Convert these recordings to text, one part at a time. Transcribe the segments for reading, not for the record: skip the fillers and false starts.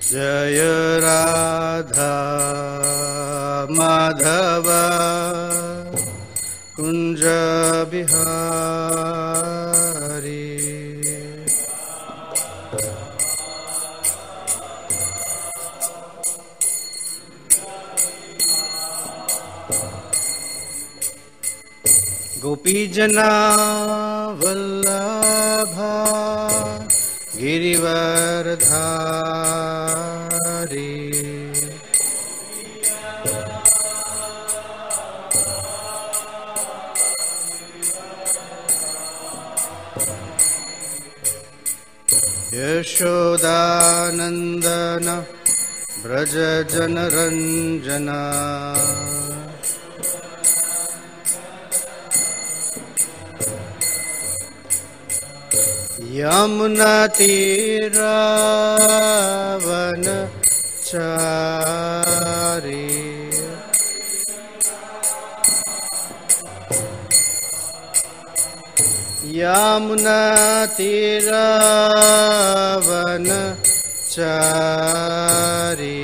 जय राधा माधव कुंज बिहारी। गोपीजना वल्लभा गिरिवरधारी। यशोदानंदन व्रज जनरंजना। यमुना तीरावनचारी। यमुना तीरावनचारी।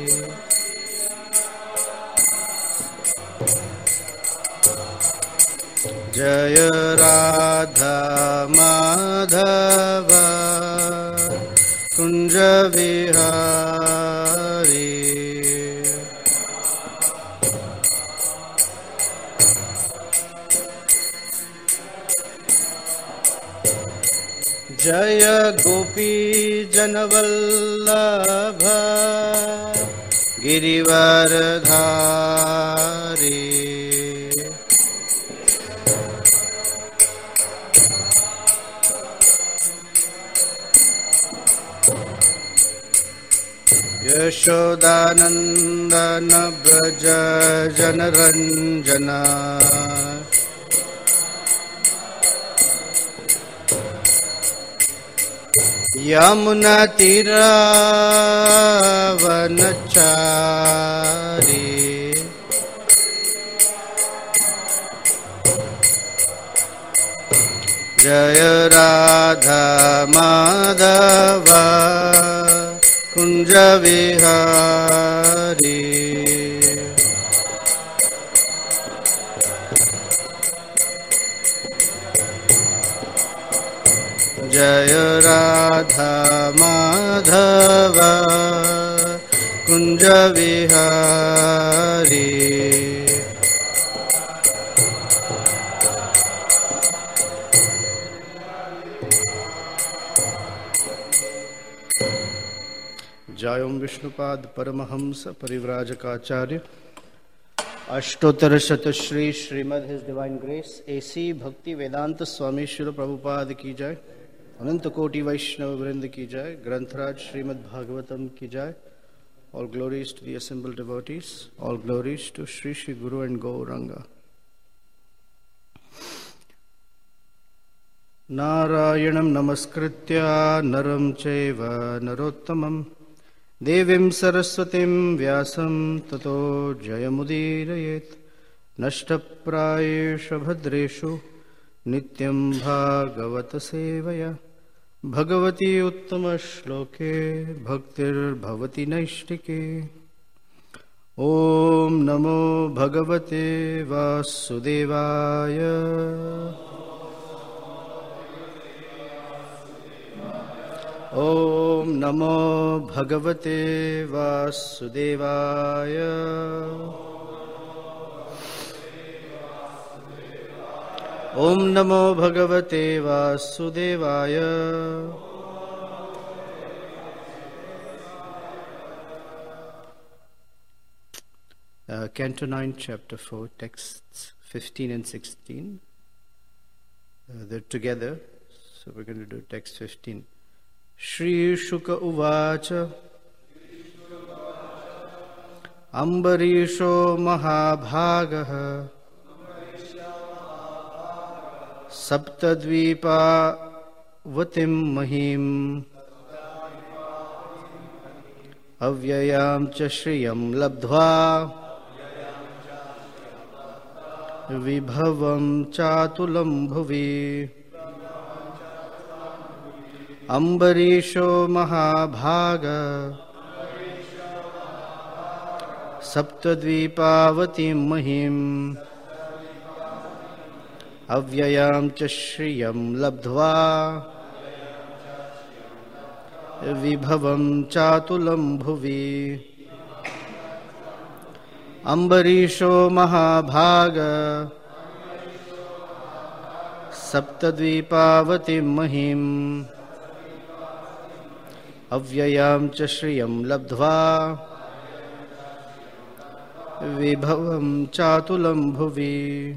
जय राधा माधव कुंज बिहारी। जय गोपी जनवल्लभ गिरिवरधारी। यशोदानंदन व्रज जनरंजना। यमुना तीरावनचारी। जय राधा माधव कुंज बिहारी। जय राधा माधव कुंज बिहारी। जय ओम Vishnupad Paramhans Parivrajakacharya Ashtottara Shata Shri Srimad his divine grace A C Bhakti Vedanta स्वामी श्री प्रभुपाद की जय। अनंत कोटि वैष्णव वृंद की जय। ग्रंथराज श्रीमद् भागवतम की जय। All glories to the assembled devotees. All glories to Sri Sri Guru and Gauranga. Narayanam namaskritya naram chaiva narottamam देवीं सरस्वतीं व्यासं ततो जयमुदीरयेत्। नष्टप्रायेषु भद्रेषु नित्यं भागवत सेवया भगवती उत्तमश्लोके भक्तिर्भवति नैष्टिके। ॐ नमो भगवते वासुदेवाय। ॐ नमो भगवते वासुदेवाय। ॐ नमो भगवते वासुदेवाय। Canto 9, Chapter 4, texts 15 and 16. They're together, so we're going to do text 15. Shri Shuka Uvacha Ambarisho Mahabhagaha Saptadvipa Vatim Mahim Avyayam Cha Shriyam Labdhva Vibhavam Chatulam Bhuvi Ambarisho Mahabhaga सप्तद्वीपावतीं महीं अव्ययां च श्रियं लब्ध्वा विभवं चातुलं भुवि अम्बरीशो महाभाग सप्तद्वीपावतीं महीं अव्ययां च श्रियं लब्ध्वा विभवं चातुलं भुवि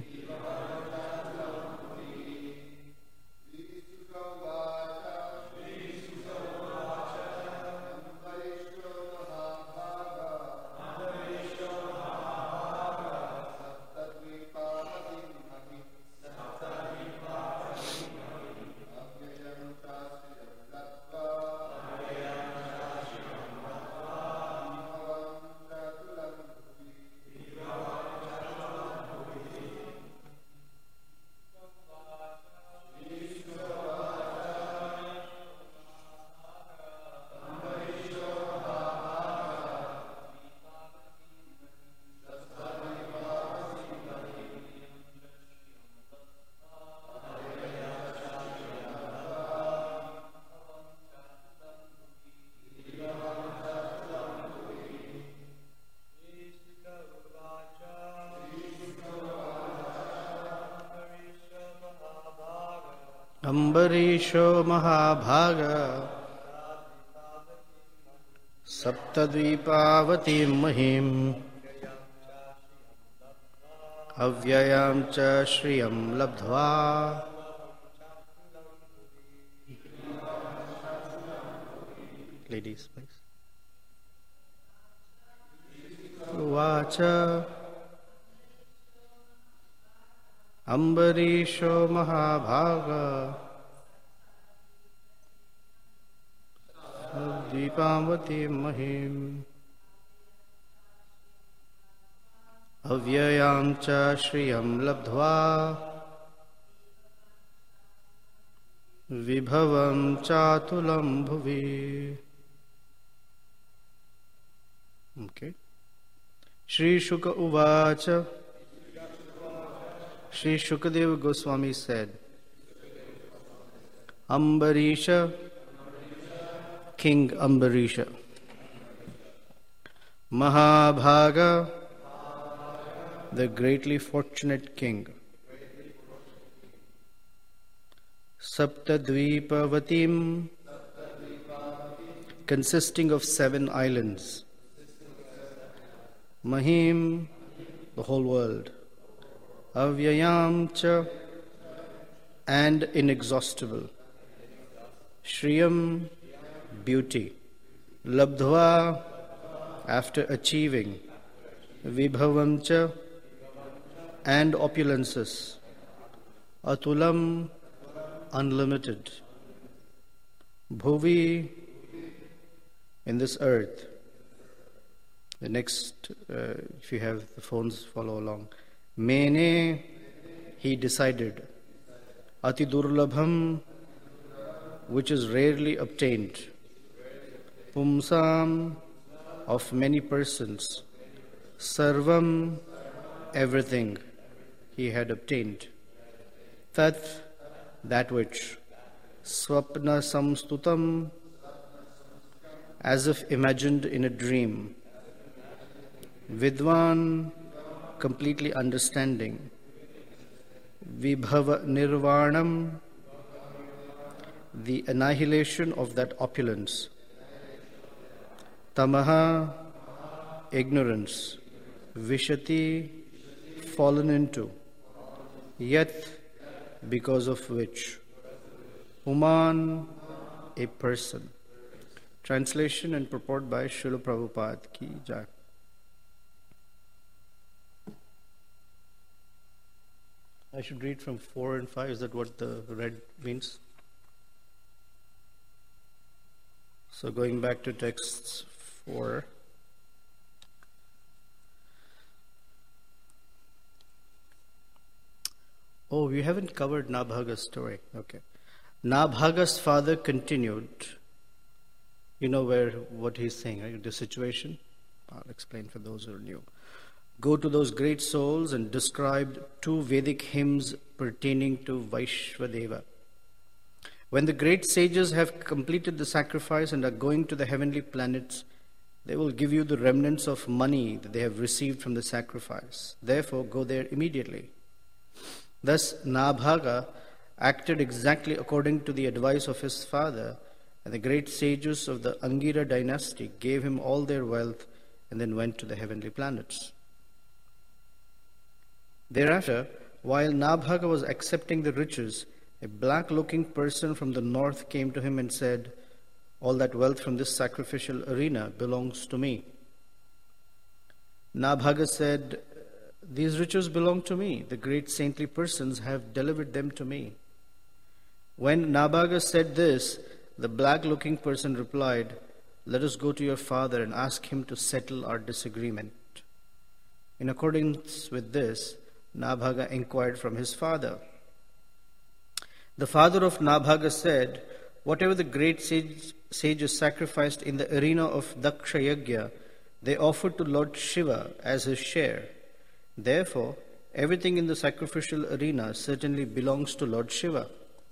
अम्बरीशो महाभाग सप्तद्वीपावतीं महीं अव्ययां च श्रियं लब्ध्वा Ladies, please. उवाच अम्बरीशो महाभाग दीपावतीं महीं अव्ययां च श्रियं लब्ध्वा विभवं चातुलं भुवि. Okay. Shri Shuka Uvacha. Shri Shukadeva Goswami said, Ambarisha, King Ambarisha, Mahabhaga, the greatly fortunate king, Saptadvipavatim, consisting of 7 islands, Mahim, the whole world, Avyayam cha, and inexhaustible, Shriyam, beauty, Labdhva, after achieving, Vibhavam cha, and opulences, Atulam, unlimited, Bhuvi, in this earth. The next, if you have the phones, follow along. Mene, he decided. Ati durlabham, which is rarely obtained. Pumsam, of many persons. Sarvam, everything he had obtained. Tat, that which. Swapna samstutam, as if imagined in a dream. Vidwan, completely understanding. Vibhava nirvanam, the annihilation of that opulence. Tamaha, ignorance. Vishati, fallen into. Yet, because of which. Uman, a person. Translation and purport by Srila Prabhupada ki jai. I should read from 4 and 5. Is that what the red means? So going back to texts 4. Oh, we haven't covered Nabhaga's story. Okay. Nabhaga's father continued. You know what he's saying, right? The situation. I'll explain for those who are new. Go to those great souls and describe 2 Vedic hymns pertaining to Vaishvadeva. When the great sages have completed the sacrifice and are going to the heavenly planets, they will give you the remnants of money that they have received from the sacrifice. Therefore, go there immediately. Thus, Nabhaga acted exactly according to the advice of his father, and the great sages of the Angira dynasty gave him all their wealth and then went to the heavenly planets. Thereafter, while Nabhaga was accepting the riches, a black-looking person from the north came to him and said, "All that wealth from this sacrificial arena belongs to me." Nabhaga said, "These riches belong to me. The great saintly persons have delivered them to me." When Nabhaga said this, the black-looking person replied, "Let us go to your father and ask him to settle our disagreement." In accordance with this, Nabhaga inquired from his father. The father of Nabhaga said, "Whatever the great sages sacrificed in the arena of Daksha Yajna, they offered to Lord Shiva as his share. Therefore, everything in the sacrificial arena certainly belongs to Lord Shiva."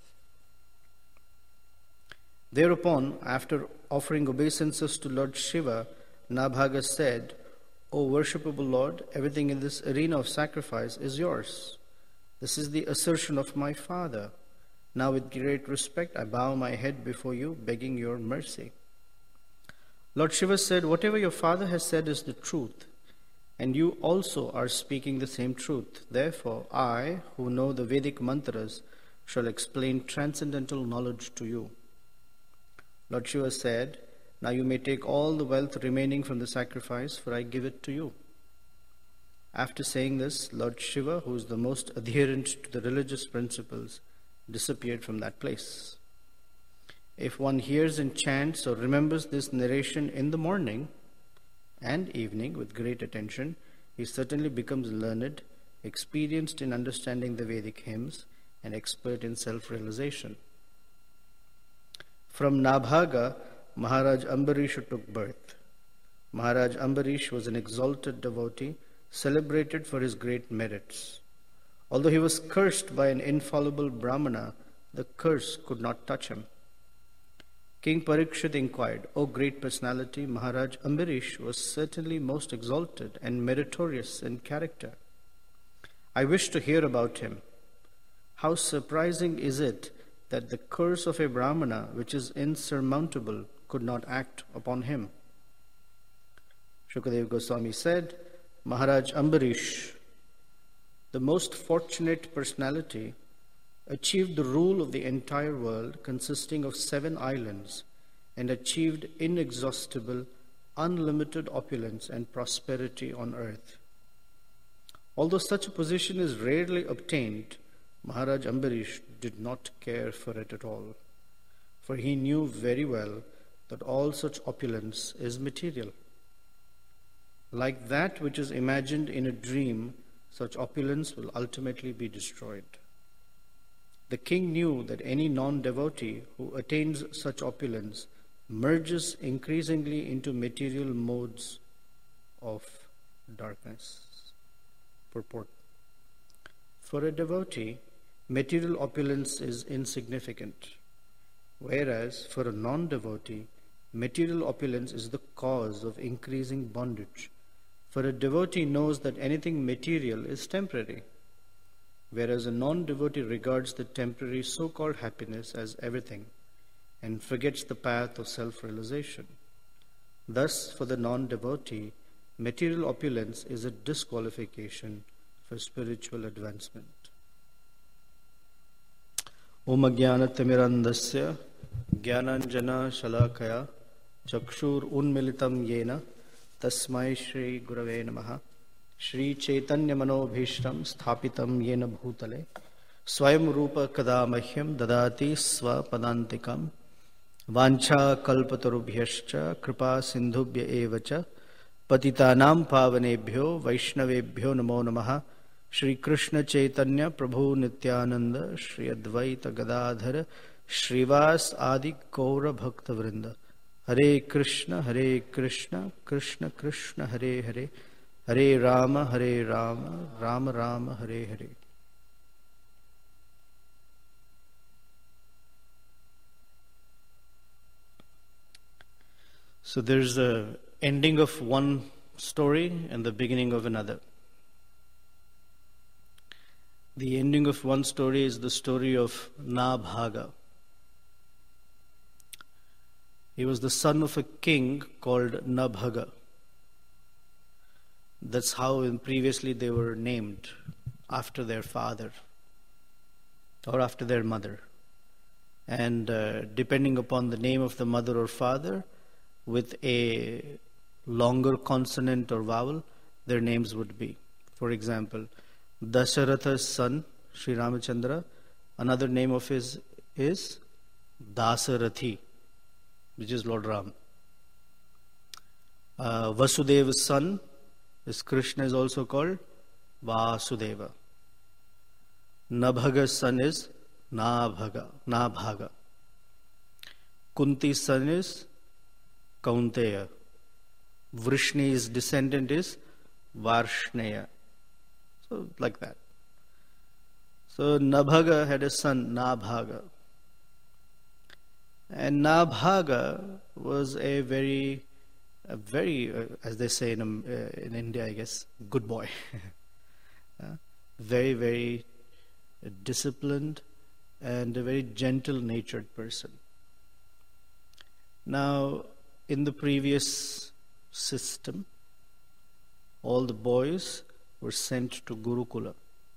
Thereupon, after offering obeisances to Lord Shiva, Nabhaga said, "O worshipable Lord, everything in this arena of sacrifice is yours. This is the assertion of my father. Now with great respect I bow my head before you, begging your mercy." Lord Shiva said, "Whatever your father has said is the truth, and you also are speaking the same truth. Therefore, I, who know the Vedic mantras, shall explain transcendental knowledge to you." Lord Shiva said, "Now you may take all the wealth remaining from the sacrifice, for I give it to you." After saying this, Lord Shiva, who is the most adherent to the religious principles, disappeared from that place. If one hears and chants or remembers this narration in the morning and evening with great attention, he certainly becomes learned, experienced in understanding the Vedic hymns, and expert in self-realization. From Nabhaga, Maharaj Ambarish took birth. Maharaj Ambarish was an exalted devotee, celebrated for his great merits. Although he was cursed by an infallible Brahmana, the curse could not touch him. King Parikshit inquired, "O great personality, Maharaj Ambarish was certainly most exalted and meritorious in character. I wish to hear about him. How surprising is it that the curse of a Brahmana, which is insurmountable, could not act upon him?" Shukadeva Goswami said, "Maharaj Ambarish, the most fortunate personality, achieved the rule of the entire world, consisting of 7 islands, and achieved inexhaustible, unlimited opulence and prosperity on earth. Although such a position is rarely obtained, Maharaj Ambarish did not care for it at all, for he knew very well that all such opulence is material. Like that which is imagined in a dream, such opulence will ultimately be destroyed. The king knew that any non-devotee who attains such opulence merges increasingly into material modes of darkness. Purport. For a devotee, material opulence is insignificant, whereas for a non-devotee, material opulence is the cause of increasing bondage. For a devotee knows that anything material is temporary, whereas a non-devotee regards the temporary so-called happiness as everything and forgets the path of self-realization. Thus, for the non-devotee, material opulence is a disqualification for spiritual advancement. Om Ajnanatimirandasya Jnananjana Shalakaya Chakshur Unmilitam Yena Tasmai Shri Gurave Namaha Shri Chaitanya Manobhishtam Sthapitam Yena Bhutale Swayam Rupa Kadamahyam Dadati Swapadantikam Vancha Kalpatarubhyascha Kripa Sindhubhya Evacha Patitanam Pavanebhyo Vaishnavebhyo Namo Namaha Shri Krishna Chaitanya Prabhu Nityananda Shri Advaita Gadadhara Shrivas Adi Kaura Bhakta Vrinda Hare Krishna, Krishna Krishna, Hare Hare, Hare Rama, Rama Rama, Hare Hare. So there's the ending of one story and the beginning of another. The ending of one story is the story of Nabhaga. He was the son of a king called Nabhaga. That's how previously they were named, after their father or after their mother. And depending upon the name of the mother or father, with a longer consonant or vowel, their names would be. For example, Dasharatha's son, Sri Ramachandra, another name of his is Dasarathi, which is Lord Ram. Vasudeva's son, is Krishna, is also called Vasudeva. Nabhaga's son is Nabhaga. Kunti's son is Kaunteya. Vrishni's descendant is Varshneya. So, like that. So, Nabhaga had a son, Nabhaga. And Nabhaga was a very, as they say in India, I guess, good boy. Very, very disciplined and a very gentle-natured person. Now, in the previous system, all the boys were sent to Gurukula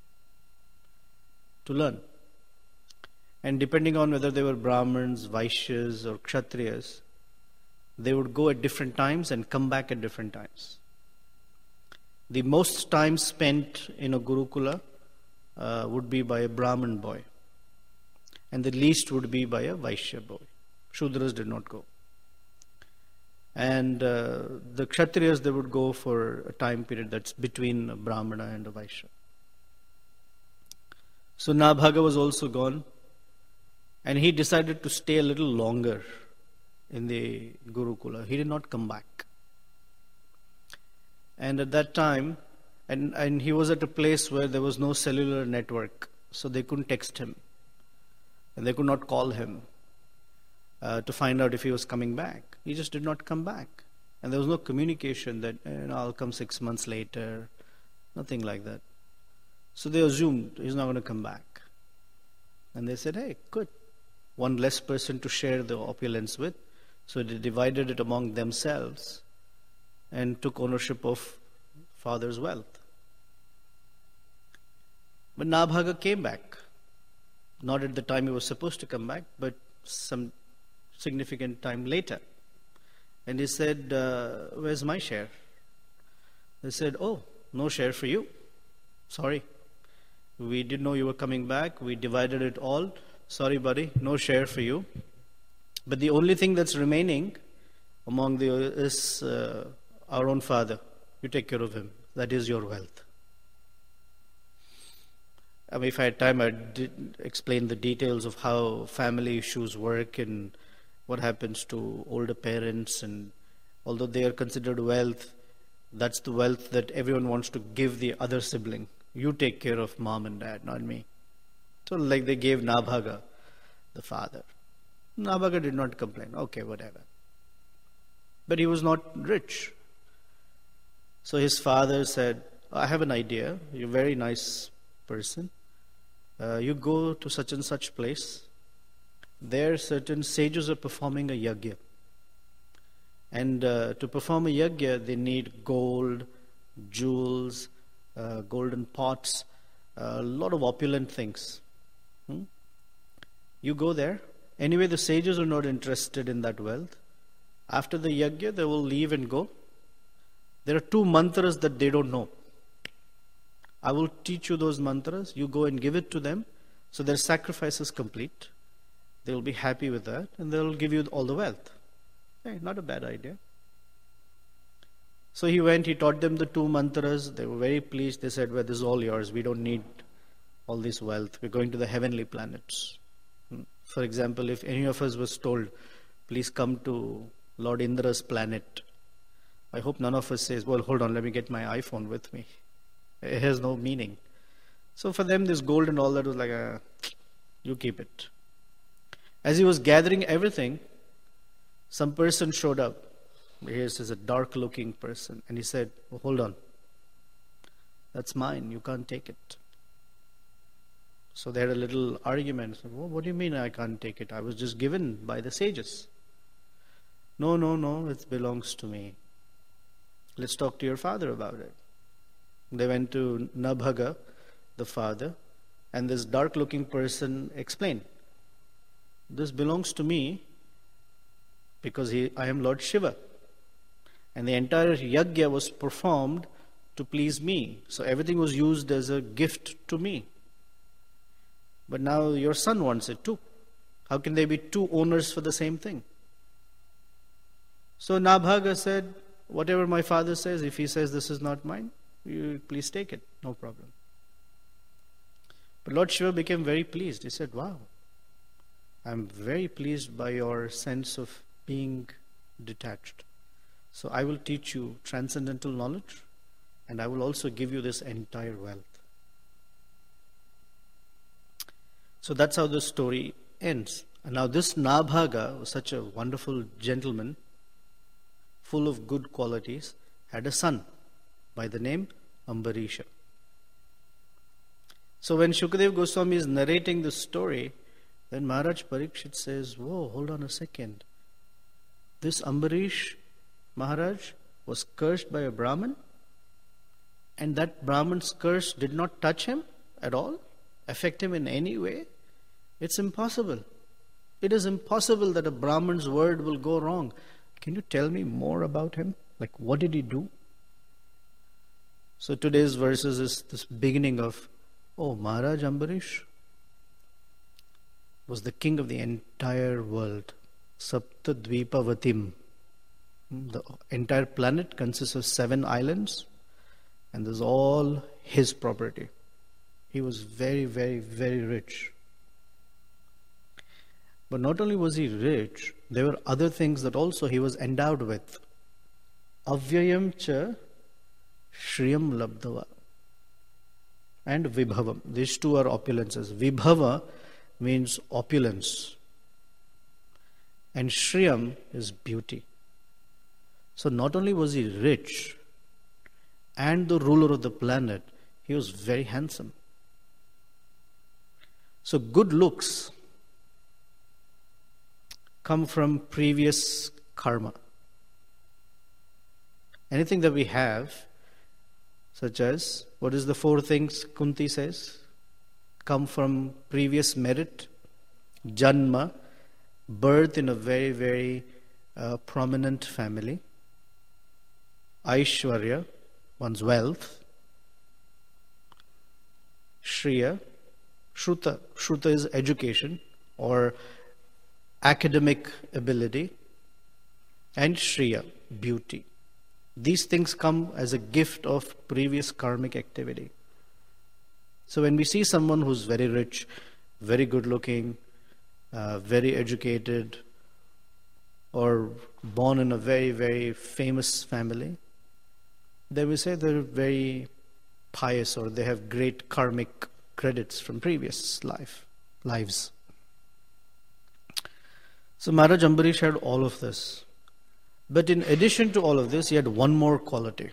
to learn. And depending on whether they were Brahmins, Vaishyas or Kshatriyas, they would go at different times and come back at different times. The most time spent in a Gurukula would be by a Brahmin boy, and the least would be by a Vaishya boy. Shudras did not go. And the Kshatriyas, they would go for a time period that's between a Brahmana and a Vaishya. So Nabhaga was also gone, and he decided to stay a little longer in the Gurukula. He did not come back. And at that time, and he was at a place where there was no cellular network, so they couldn't text him, and they could not call him to find out if he was coming back. He just did not come back. And there was no communication that, I'll come 6 months later, nothing like that. So they assumed he's not going to come back. And they said, hey, good. One less person to share the opulence with. So they divided it among themselves and took ownership of father's wealth. But Nabhaga came back. Not at the time he was supposed to come back, but some significant time later. And he said, where's my share? They said, oh, no share for you. Sorry. We didn't know you were coming back. We divided it all. Sorry, buddy, no share for you. But the only thing that's remaining among is our own father. You take care of him. That is your wealth. I mean, if I had time, I'd explain the details of how family issues work and what happens to older parents. And although they are considered wealth, that's the wealth that everyone wants to give the other sibling. You take care of mom and dad, not me. So like they gave Nabhaga, the father. Nabhaga did not complain. Okay, whatever. But he was not rich. So his father said, I have an idea. You're a very nice person. You go to such and such place. There certain sages are performing a yajna. And to perform a yajna, they need gold, jewels, golden pots, a lot of opulent things. You go there. Anyway, the sages are not interested in that wealth. After the yajna, they will leave and go. There are 2 mantras that they don't know. I will teach you those mantras. You go and give it to them. So their sacrifice is complete. They will be happy with that. And they will give you all the wealth. Hey, not a bad idea. So he went, he taught them the 2 mantras. They were very pleased. They said, well, this is all yours. We don't need all this wealth. We're going to the heavenly planets. For example, if any of us was told, please come to Lord Indra's planet. I hope none of us says, well, hold on, let me get my iPhone with me. It has no meaning. So for them, this gold and all that was like, you keep it. As he was gathering everything, some person showed up. Here's a dark-looking person. And he said, oh, hold on. That's mine. You can't take it. So they had a little argument. So, what do you mean I can't take it? I was just given by the sages. No, it belongs to me. Let's talk to your father about it. They went to Nabhaga, the father, and this dark-looking person explained, this belongs to me because I am Lord Shiva. And the entire yajna was performed to please me. So everything was used as a gift to me. But now your son wants it too. How can there be two owners for the same thing? So Nabhaga said, whatever my father says, if he says this is not mine, you please take it, no problem. But Lord Shiva became very pleased. He said, wow, I'm very pleased by your sense of being detached. So I will teach you transcendental knowledge, and I will also give you this entire wealth. So that's how the story ends. And now this Nabhaga was such a wonderful gentleman, full of good qualities, had a son by the name Ambarisha. So when Shukadev Goswami is narrating the story, then Maharaj Parikshit says, whoa, hold on a second. This Ambarish Maharaj was cursed by a Brahmin, and that Brahmin's curse did not touch him at all, affect him in any way. It's impossible. It is impossible that a Brahmin's word will go wrong. Can you tell me more about him? Like, what did he do? So today's verses is this beginning of, oh, Maharaj Ambarish was the king of the entire world. Sapta Dvipavatim. The entire planet consists of 7 islands, and this is all his property. He was very, very, very rich. But not only was he rich, there were other things that also he was endowed with. Avyayam cha Shriyam Labdava and Vibhavam. These two are opulences. Vibhava means opulence, and Shriyam is beauty. So not only was he rich and the ruler of the planet, he was very handsome. So good looks come from previous karma. Anything that we have, such as, what is the 4 things Kunti says? Come from previous merit, janma, birth in a very, very prominent family, Aishwarya, one's wealth, Shriya, Shruta. Shruta is education or academic ability, and Shriya, beauty. These things come as a gift of previous karmic activity. So when we see someone who's very rich, very good looking, very educated, or born in a very, very famous family, then we say they're very pious or they have great karmic credits from previous lives. So Maharaj Ambarish had all of this. But in addition to all of this, he had one more quality.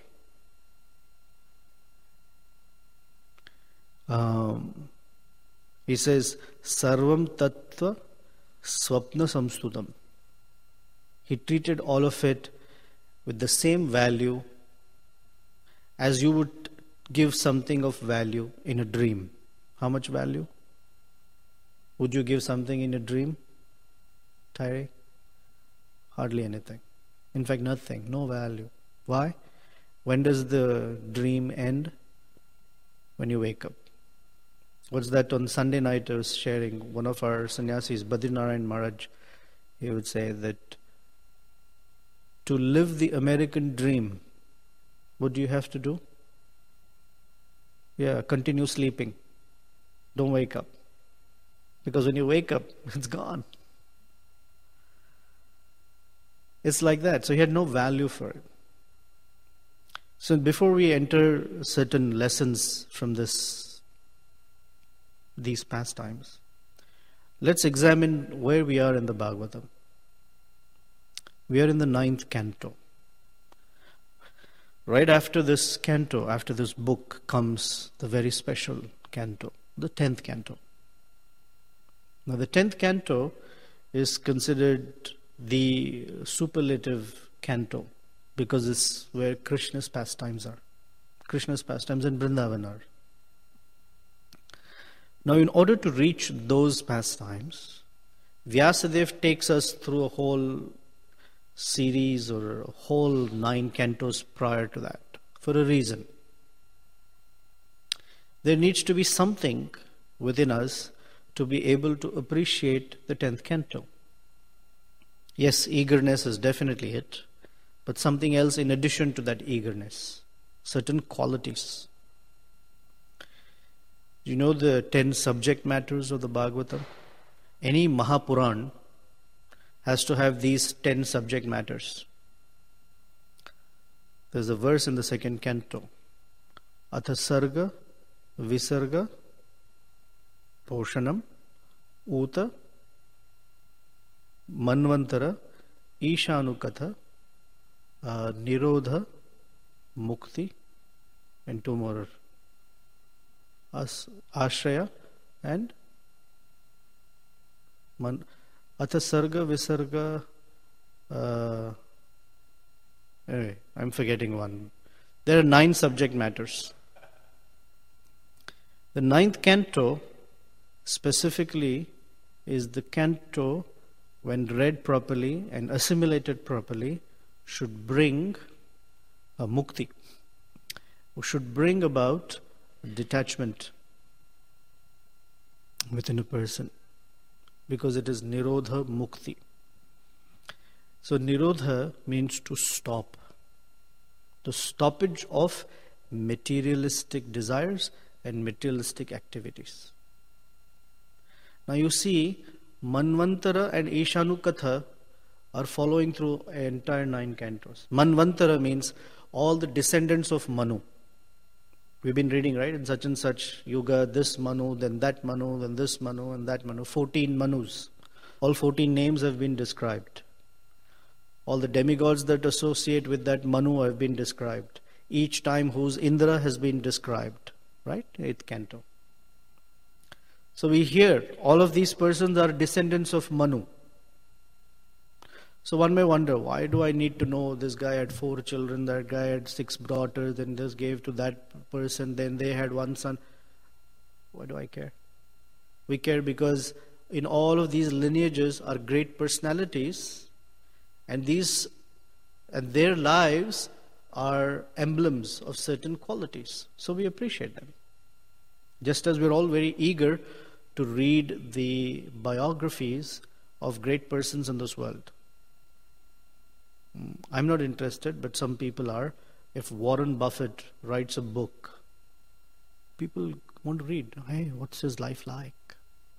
He says, Sarvam Tattva Swapna Samstutam. He treated all of it with the same value as you would give something of value in a dream. How much value? Would you give something in a dream, Tyree? Hardly anything. In fact, nothing, no value. Why? When does the dream end? When you wake up. What's that on Sunday night I was sharing? One of our sannyasis, Badrinarayan Maharaj, he would say that to live the American dream, what do you have to do? Yeah, continue sleeping. Don't wake up. Because when you wake up, it's gone. It's like that. So he had no value for it. So before we enter certain lessons from these pastimes, let's examine where we are in the Bhagavatam. We are in the 9th canto. Right after this canto, after this book, comes the very special canto, the 10th canto. Now the 10th canto is considered the superlative canto because it's where Krishna's pastimes are. Krishna's pastimes in Vrindavan are. Now in order to reach those pastimes, Vyasadeva takes us through a whole series or a whole 9 cantos prior to that for a reason. There needs to be something within us to be able to appreciate the 10th canto. Yes, eagerness is definitely it, but something else in addition to that eagerness, certain qualities. Do you know the 10 subject matters of the Bhagavatam? Any Mahapuran has to have these 10 subject matters. There's a verse in the 2nd canto. Atha sarga, visarga, poshanam, uta, manvantara, ishanukatha, nirodha, mukti, and 2 more. Ashraya and Atha sarga, visarga, anyway, I'm forgetting one. There are 9 subject matters. The 9th canto specifically is the canto when read properly and assimilated properly should bring a mukti, should bring about detachment within a person, because it is nirodha mukti. So nirodha means to stop, the stoppage of materialistic desires and materialistic activities. Now you see, Manvantara and Ishanukatha are following through entire 9 cantos. Manvantara means all the descendants of Manu. We've been reading, right, in such and such yuga, this Manu, then that Manu, then this Manu, and that Manu. 14 Manus. All 14 names have been described. All the demigods that associate with that Manu have been described. Each time whose Indra has been described, right? 8th canto. So we hear all of these persons are descendants of Manu. So one may wonder, why do I need to know this guy had 4 children, that guy had 6 daughters, then this gave to that person, then they had 1 son. Why do I care? We care because in all of these lineages are great personalities, and their lives are emblems of certain qualities. So we appreciate them. Just as we're all very eager to read the biographies of great persons in this world. I'm not interested, but some people are. If Warren Buffett writes a book, people want to read. Hey, what's his life like?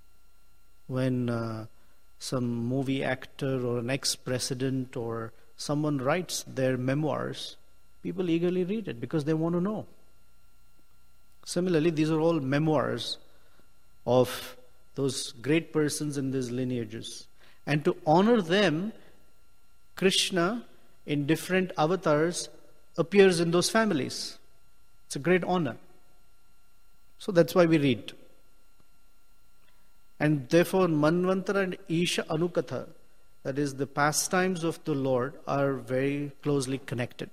When some movie actor or an ex-president or someone writes their memoirs, people eagerly read it because they want to know. Similarly, these are all memoirs of those great persons in these lineages. And to honor them, Krishna in different avatars appears in those families. It's a great honor. So that's why we read. And therefore Manvantara and Isha Anukatha, that is the pastimes of the Lord, are very closely connected.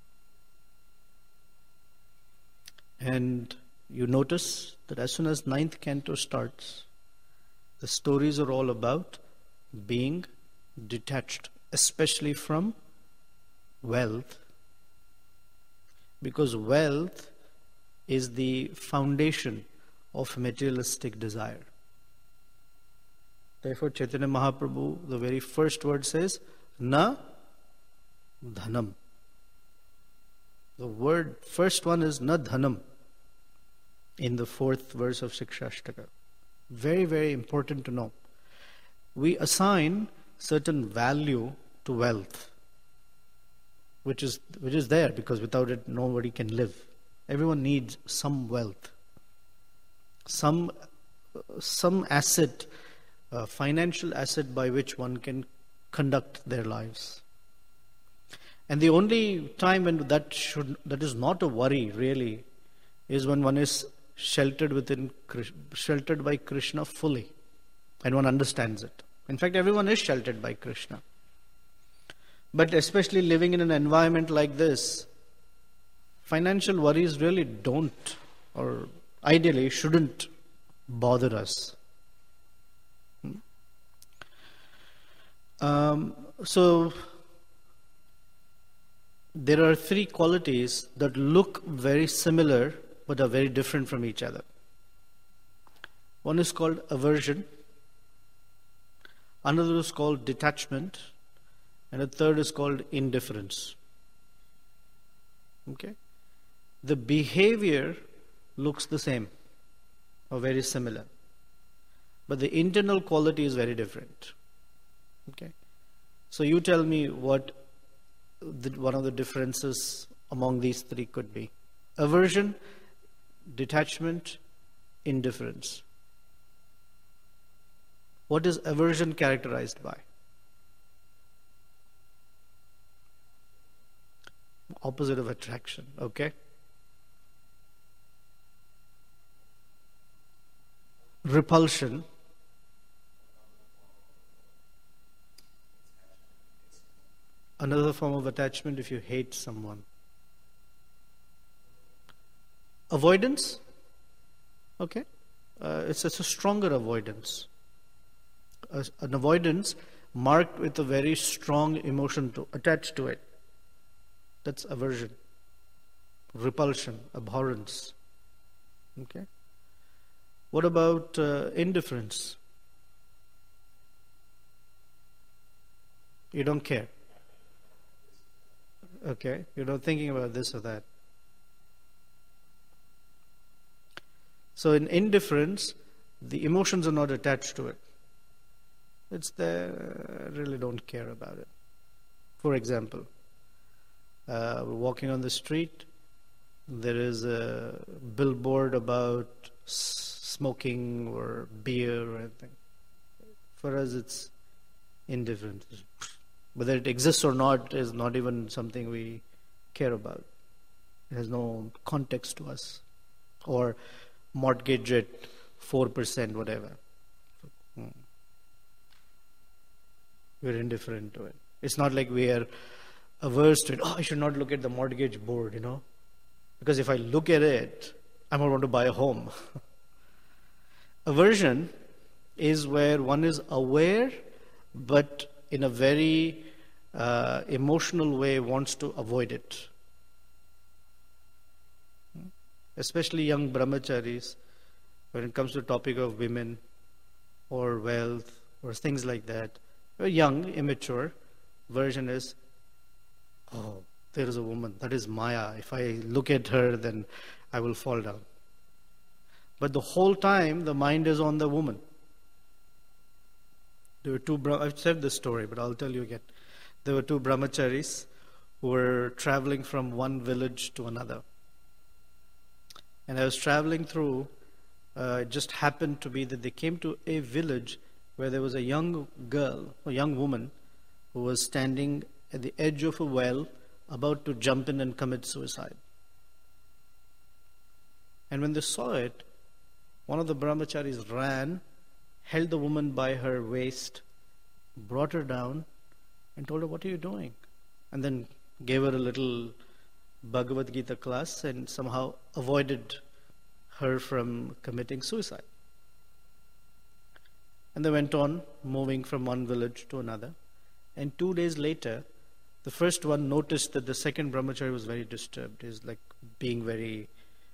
And you notice that as soon as 9th canto starts, the stories are all about being detached, especially from wealth, because wealth is the foundation of materialistic desire. Therefore Chaitanya Mahaprabhu, the very first word says, Na dhanam. The word, first one is Na dhanam in the 4th verse of Shikshashtaka. Very, very important to know. We assign certain value to wealth. which is there, because without it nobody can live. Everyone needs some wealth, some asset, financial asset by which one can conduct their lives. And the only time when that is not a worry really is when one is sheltered by Krishna fully, and one understands it. In fact, everyone is sheltered by Krishna. But especially living in an environment like this, financial worries really don't, or ideally shouldn't, bother us. So there are three qualities that look very similar but are very different from each other. One is called aversion, another is called detachment, and a third is called indifference. Okay? The behavior looks the same or very similar, but the internal quality is very different. Okay? So you tell me what one of the differences among these three could be. Aversion, detachment, indifference. What is aversion characterized by? Opposite of attraction, okay? Repulsion. Another form of attachment if you hate someone. Avoidance. Okay. It's a stronger avoidance. An avoidance marked with a very strong emotion attached to it. That's aversion. Repulsion, abhorrence. Okay. What about indifference? You don't care. Okay, you're not thinking about this or that. So in indifference, the emotions are not attached to it. It's there, really don't care about it. For example, we're walking on the street, there is a billboard about smoking or beer or anything. For us, it's indifferent. Whether it exists or not is not even something we care about. It has no context to us. Or mortgage at 4%, whatever. We're indifferent to it. It's not like we are averse to it. Oh, I should not look at the mortgage board, Because if I look at it, I might want to buy a home. Aversion is where one is aware, but in a very emotional way wants to avoid it. Especially young brahmacharis, when it comes to the topic of women or wealth or things like that. A young, immature version is, oh, there is a woman, that is Maya. If I look at her, then I will fall down. But the whole time, the mind is on the woman. There were two, I've said this story, but I'll tell you again. There were two brahmacharis who were traveling from one village to another. And I was traveling through, it just happened to be that they came to a village where there was a young girl, a young woman, who was standing at the edge of a well, about to jump in and commit suicide. And when they saw it, one of the brahmacharis ran, held the woman by her waist, brought her down, and told her, "What are you doing?" And then gave her a little Bhagavad Gita class and somehow avoided her from committing suicide. And they went on, moving from one village to another. And 2 days later, the first one noticed that the second brahmachari was very disturbed. He's like being very,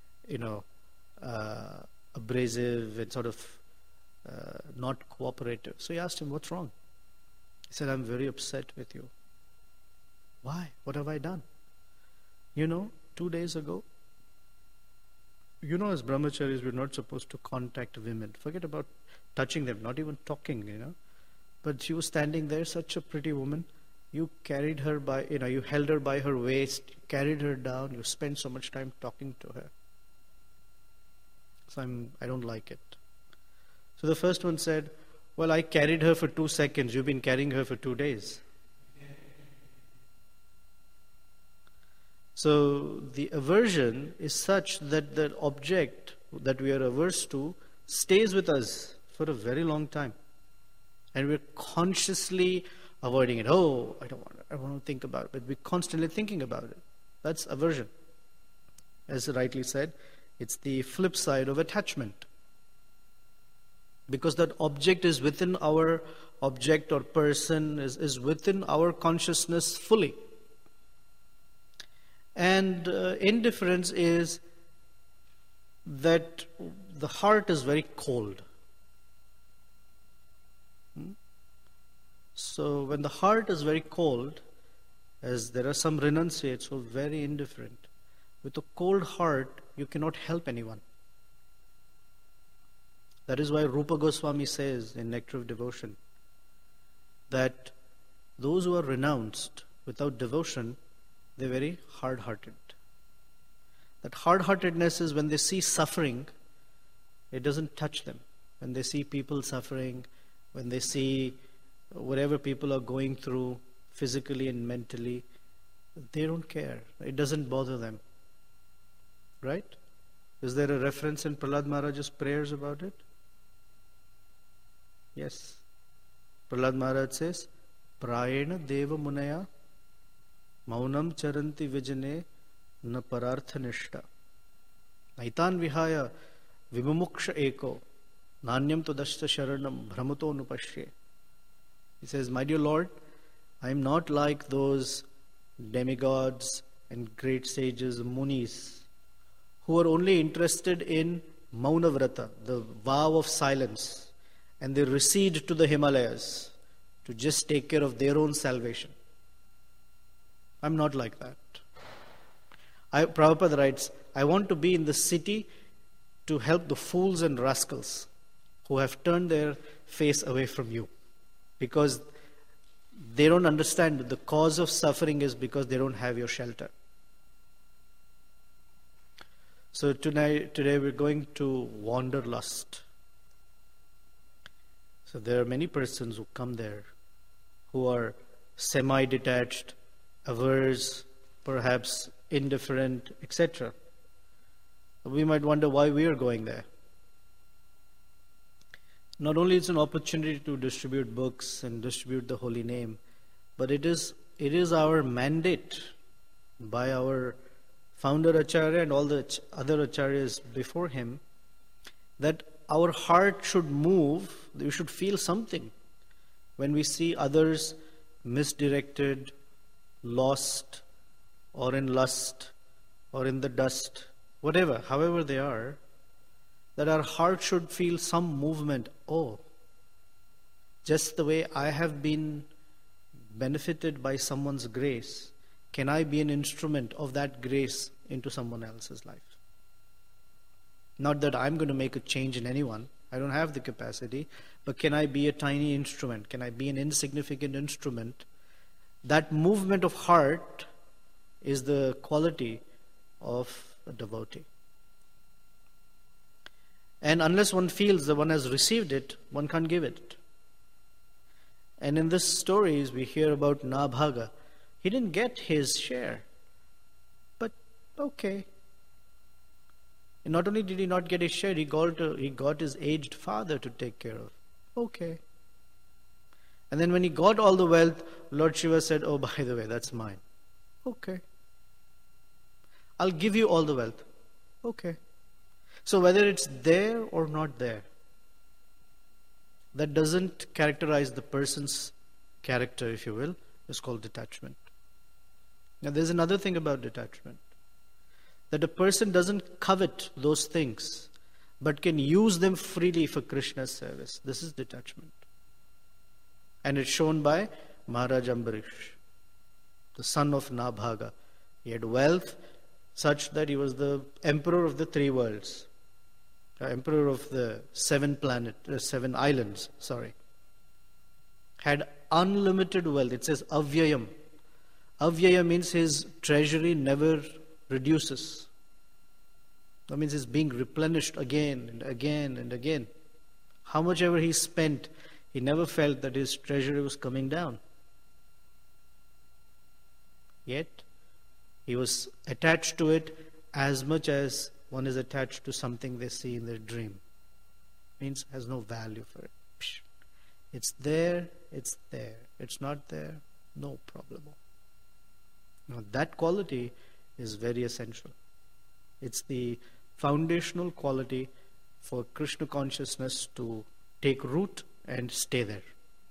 abrasive and sort of not cooperative. So he asked him, "What's wrong?" He said, "I'm very upset with you." "Why? What have I done?" 2 days ago, as brahmacharis, we're not supposed to contact women. Forget about touching them, not even talking, But she was standing there, such a pretty woman, You carried her by, you held her by her waist, carried her down, you spent so much time talking to her. So I don't like it. So the first one said, well, I carried her for 2 seconds. You've been carrying her for 2 days. So the aversion is such that the object that we are averse to stays with us for a very long time. And we're consciously avoiding it. Oh, I don't want to think about it. But we're constantly thinking about it. That's aversion. As rightly said, it's the flip side of attachment. Because that object is within our object or person, is within our consciousness fully. And indifference is that the heart is very cold. So when the heart is very cold, as there are some renunciates who are very indifferent, with a cold heart, you cannot help anyone. That is why Rupa Goswami says in Nectar of Devotion that those who are renounced without devotion, they're very hard-hearted. That hard-heartedness is when they see suffering, it doesn't touch them. When they see people suffering, when they see whatever people are going through physically and mentally, they don't care. It doesn't bother them. Right? Is there a reference in Prahlad Maharaj's prayers about it? Yes. Prahlad Maharaj says, Prayena Deva Munaya Maunam Charanti Vijane Na Parartha Nishta Naitan Vihaya Vimumuksha Eko Nanyam Todashta Sharanam Brahmato Nupashye. He says, my dear Lord, I am not like those demigods and great sages, munis, who are only interested in Mauna Vrata, the vow of silence, and they recede to the Himalayas to just take care of their own salvation. I'm not like that. Prabhupada writes, I want to be in the city to help the fools and rascals who have turned their face away from you. Because they don't understand that the cause of suffering is because they don't have your shelter. So today we're going to wanderlust. So there are many persons who come there who are semi-detached, averse, perhaps indifferent, etc. We might wonder why we are going there. Not only is it an opportunity to distribute books and distribute the holy name, but it is our mandate by our founder Acharya and all the other Acharyas before him that our heart should move, we should feel something when we see others misdirected, lost, or in lust, or in the dust, whatever, however they are, that our heart should feel some movement. Oh, just the way I have been benefited by someone's grace, can I be an instrument of that grace into someone else's life? Not that I'm going to make a change in anyone. I don't have the capacity. But can I be a tiny instrument? Can I be an insignificant instrument? That movement of heart is the quality of a devotee. And unless one feels that one has received it, one can't give it. And in this stories we hear about Nabhaga. He didn't get his share. But okay. And not only did he not get his share, he got his aged father to take care of. Okay. And then when he got all the wealth, Lord Shiva said, oh, by the way, that's mine. Okay. I'll give you all the wealth. Okay. So whether it's there or not there, that doesn't characterize the person's character, if you will. It's called detachment. Now there's another thing about detachment. That a person doesn't covet those things, but can use them freely for Krishna's service. This is detachment. And it's shown by Maharaj Ambarish, the son of Nabhaga. He had wealth such that he was the emperor of the 3 worlds. Emperor of the 7 islands. Had unlimited wealth. It says avyayam. Avyaya means his treasury never reduces. That means it's being replenished again and again and again. How much ever he spent, he never felt that his treasury was coming down. Yet, he was attached to it as much as one is attached to something they see in their dream. Means has no value for it. It's there, it's there. It's not there, no problem. Now that quality is very essential. It's the foundational quality for Krishna consciousness to take root and stay there.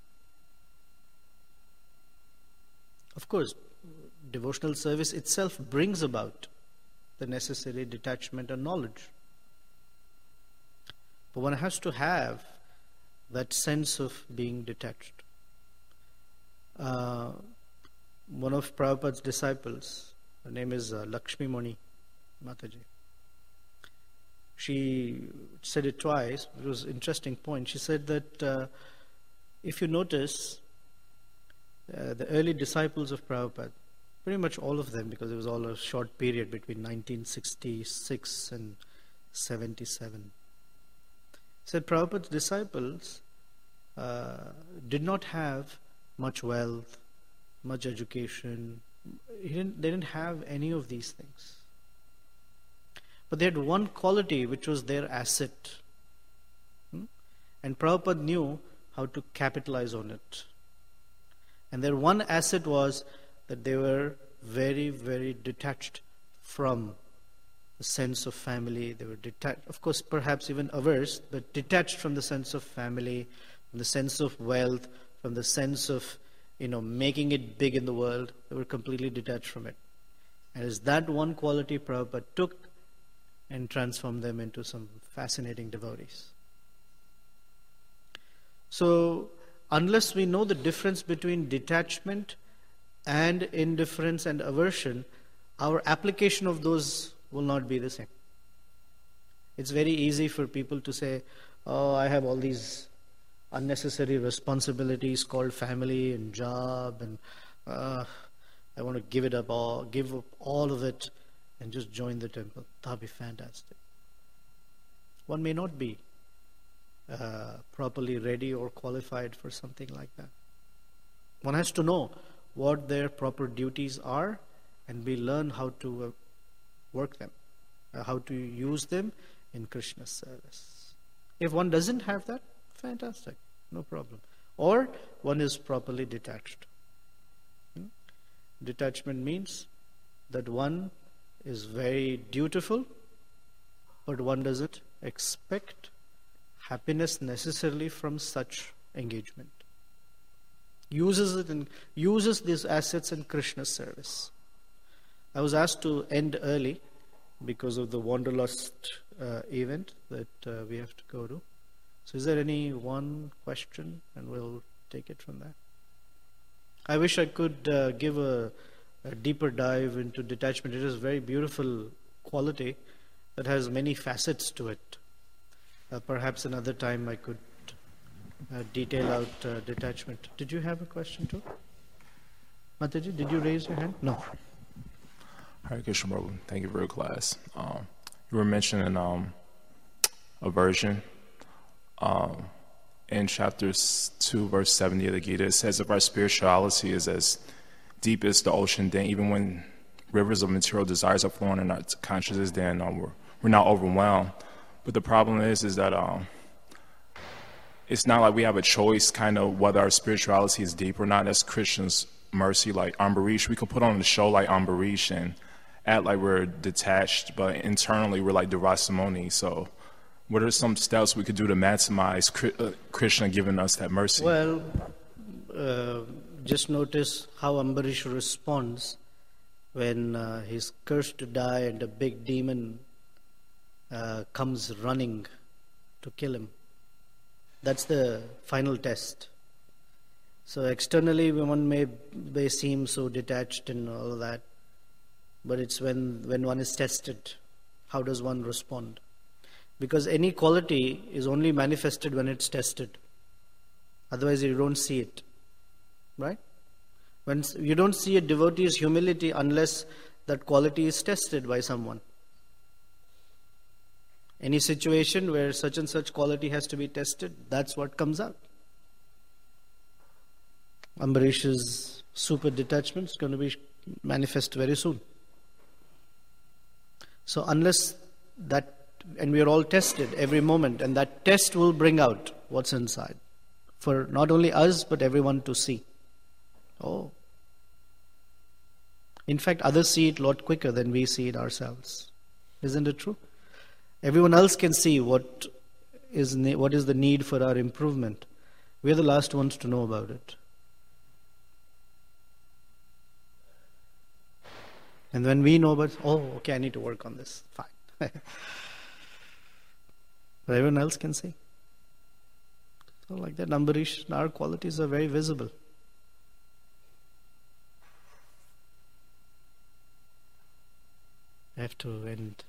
Of course, devotional service itself brings about the necessary detachment and knowledge. But one has to have that sense of being detached. One of Prabhupada's disciples, her name is Lakshmi Mani Mataji. She said it twice. It was an interesting point. She said that if you notice, the early disciples of Prabhupada, pretty much all of them, because it was all a short period between 1966 and 77, said Prabhupada's disciples did not have much wealth, much education. They didn't have any of these things. But they had one quality which was their asset. And Prabhupada knew how to capitalize on it. And their one asset was that they were very, very detached from the sense of family. They were detached, of course, perhaps even averse, but detached from the sense of family, from the sense of wealth, from the sense of, making it big in the world. They were completely detached from it. And it's that one quality Prabhupada took and transformed them into some fascinating devotees. So, unless we know the difference between detachment and indifference and aversion, our application of those will not be the same. It's very easy for people to say, oh, I have all these unnecessary responsibilities called family and job, and I want to give up all of it and just join the temple. That would be fantastic. One may not be properly ready or qualified for something like that. One has to know what their proper duties are, and we learn how to work them, how to use them in Krishna's service. If one doesn't have that, fantastic, no problem. Or one is properly detached. Detachment means that one is very dutiful, but one doesn't expect happiness necessarily from such engagement. Uses these assets in Krishna's service. I was asked to end early because of the Wanderlust event that we have to go to. So is there any one question? And we'll take it from there. I wish I could give a deeper dive into detachment. It is a very beautiful quality that has many facets to it. Perhaps another time I could detail out detachment. Did you have a question too? Mataji, did you raise your hand? No. Hare Krishna Prabhu. Thank you for your class. You were mentioning aversion. In chapter 2, verse 70 of the Gita, it says, if our spirituality is as deep as the ocean, then even when rivers of material desires are flowing in our consciousness, then we're not overwhelmed. But the problem is that it's not like we have a choice kind of whether our spirituality is deep or not. That's Krishna's mercy. Like Ambarish, we could put on a show like Ambarish and act like we're detached, but internally we're like Durasamoni. So what are some steps we could do to maximize Krishna giving us that mercy? Well, just notice how Ambarish responds when he's cursed to die and a big demon comes running to kill him. That's the final test. So externally one may seem so detached and all of that, but it's when one is tested, how does one respond? Because any quality is only manifested when it's tested. Otherwise you don't see it. right? You don't see a devotee's humility unless that quality is tested by someone. Any situation where such and such quality has to be tested, that's what comes out. Ambarish's super detachment is going to be manifest very soon. So unless that, and we are all tested every moment, and that test will bring out what's inside, for not only us, but everyone to see. Oh. In fact, others see it a lot quicker than we see it ourselves. Isn't it true? Everyone else can see what is the need for our improvement. We're the last ones to know about it. And when we know about, oh, okay, I need to work on this. Fine. But everyone else can see. So like that, Ambarish, our qualities are very visible. I have to end.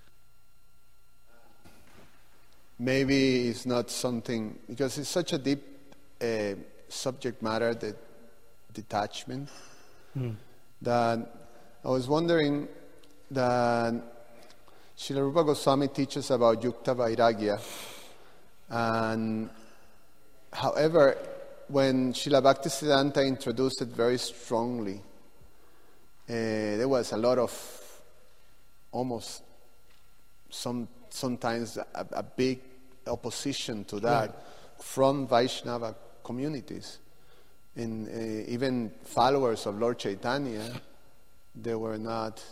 Maybe it's not something, because it's such a deep subject matter, the detachment, that I was wondering that Srila Rupa Goswami teaches about Yukta Vairagya, and however, when Srila Bhaktisiddhanta introduced it very strongly, there was a lot of, almost sometimes a big opposition to that from Vaishnava communities. Even followers of Lord Chaitanya, they were not,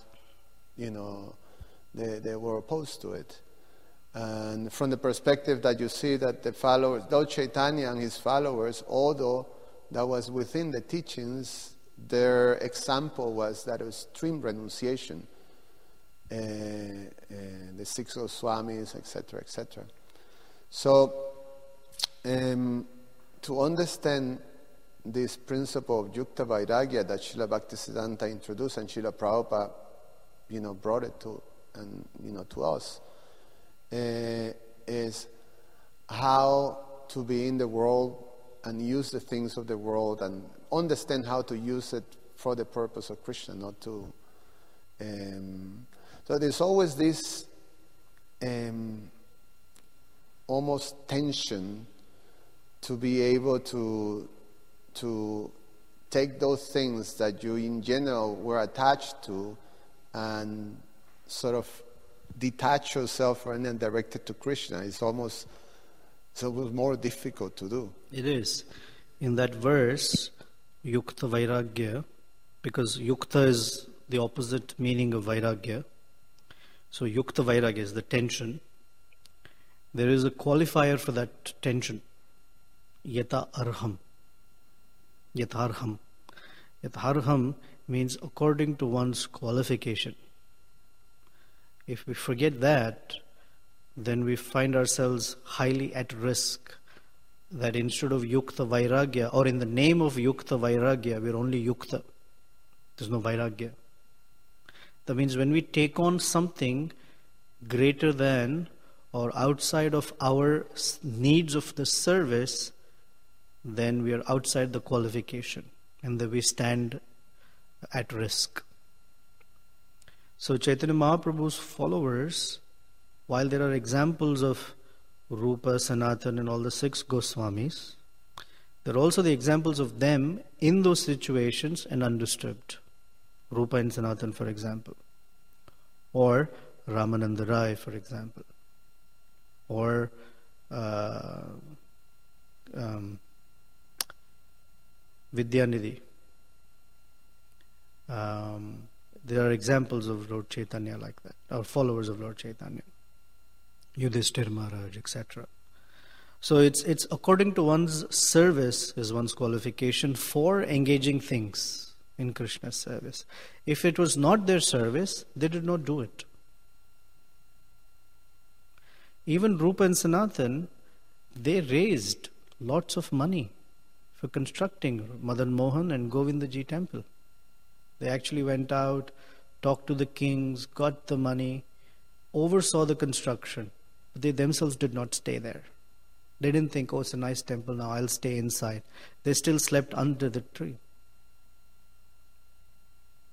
they were opposed to it. And from the perspective that you see that the followers, Lord Chaitanya and his followers, although that was within the teachings, their example was that of extreme renunciation. The six Goswamis, etc., etc. So, to understand this principle of Yukta Vairagya that Srila Bhaktisiddhanta introduced and Srila Prabhupada, brought it to, and to us, is how to be in the world and use the things of the world and understand how to use it for the purpose of Krishna, not to. So there's always this almost tension to be able to take those things that you in general were attached to and sort of detach yourself and then direct it to Krishna. It's almost more difficult to do. It is. In that verse, Yukta Vairagya, because Yukta is the opposite meaning of Vairagya. So Yukta Vairagya is the tension. There is a qualifier for that tension. Yata arham. Yatarham. Yatarham means according to one's qualification. If we forget that, then we find ourselves highly at risk that instead of Yukta Vairagya, or in the name of Yukta Vairagya, we're only Yukta. There's no Vairagya. That means when we take on something greater than or outside of our needs of the service, then we are outside the qualification and then we stand at risk. So Chaitanya Mahaprabhu's followers, while there are examples of Rupa, Sanatan and all the six Goswamis, there are also the examples of them in those situations and undisturbed. Rupa and Sanatan, for example. Or Ramananda Rai, for example. Or Vidyanidhi. There are examples of Lord Chaitanya like that, or followers of Lord Chaitanya. Yudhishthira Maharaj, etc. So it's according to one's service is one's qualification for engaging things in Krishna's service. If it was not their service, they did not do it. Even Rupa and Sanatan, they raised lots of money for constructing Madan Mohan and Govindaji temple. They actually went out, talked to the kings, got the money, oversaw the construction. But they themselves did not stay there. They didn't think, oh, it's a nice temple now, I'll stay inside. They still slept under the tree.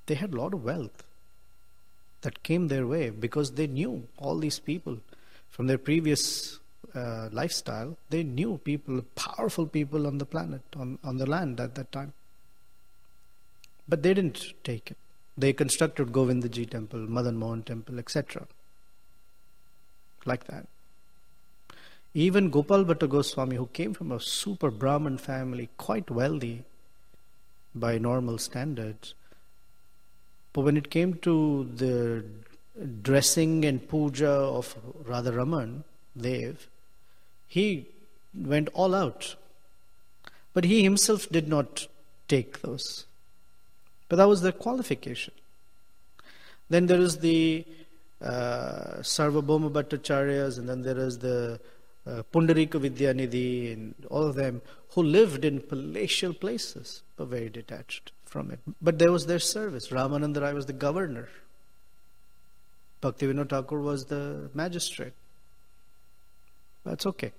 They had a lot of wealth that came their way because they knew all these people from their previous lifestyle. They knew people, powerful people on the planet, on the land at that time. But they didn't take it. They constructed Govindaji temple, Madan Mohan temple, etc. Like that. Even Gopal Bhatta Goswami, who came from a super Brahmin family, quite wealthy by normal standards, but when it came to the dressing and puja of Radharaman Dev, he went all out. But he himself did not take those. But that was the qualification. Then there is the Sarvabhauma Bhattacharyas, and then there is the Pundarika Vidyanidhi, and all of them who lived in palatial places, but very detached from it. But there was their service. Ramananda Rai was the governor. Bhaktivinoda Thakur was the magistrate. That's okay.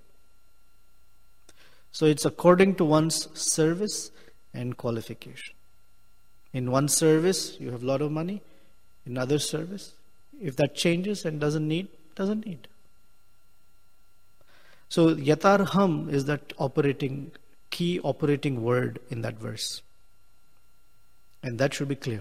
So it's according to one's service and qualification. In one service, you have a lot of money. In other service, if that changes and doesn't need. So yatarham is that key operating word in that verse. And that should be clear.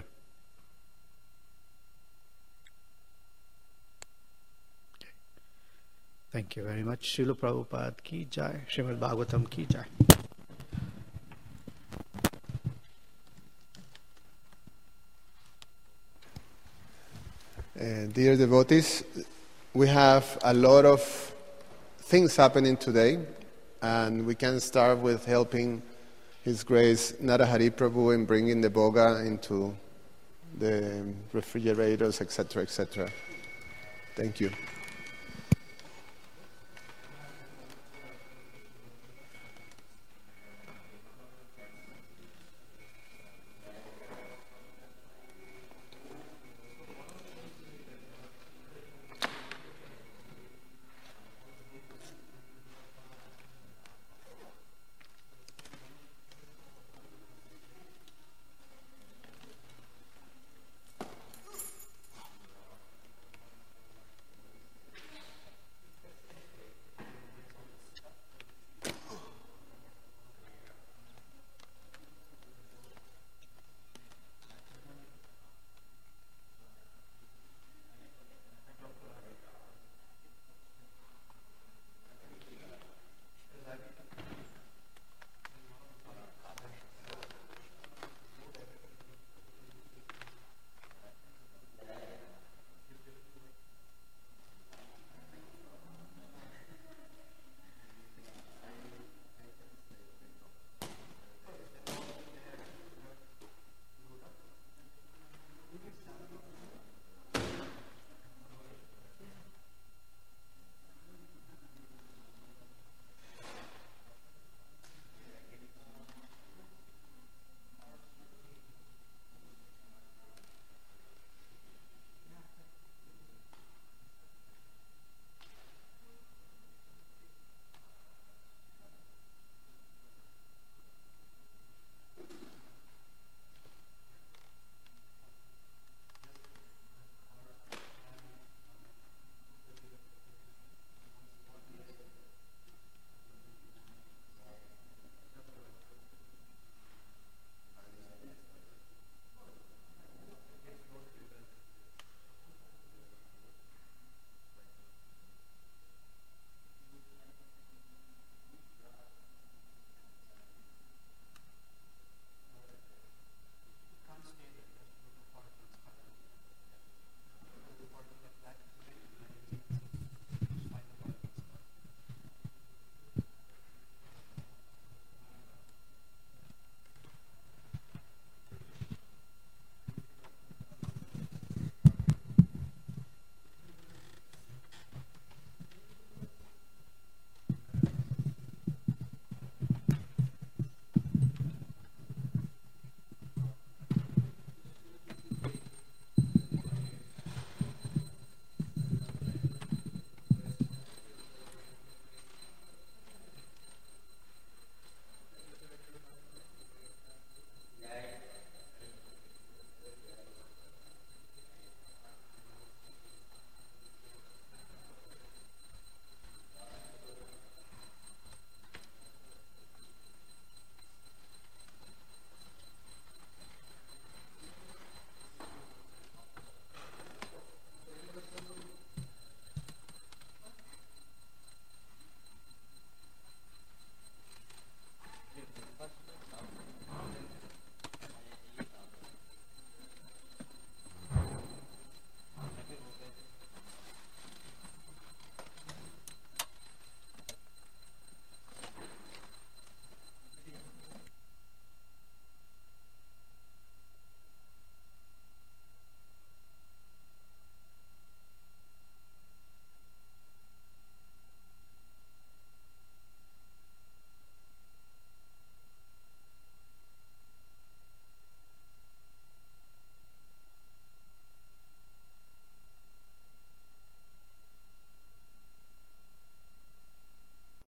Okay. Thank you very much. Srila Prabhupada ki jai. Srimad Bhagavatam ki jai. Dear devotees, we have a lot of things happening today, and we can start with helping His Grace Narahari Prabhu in bringing the boga into the refrigerators, etc., etc. Thank you.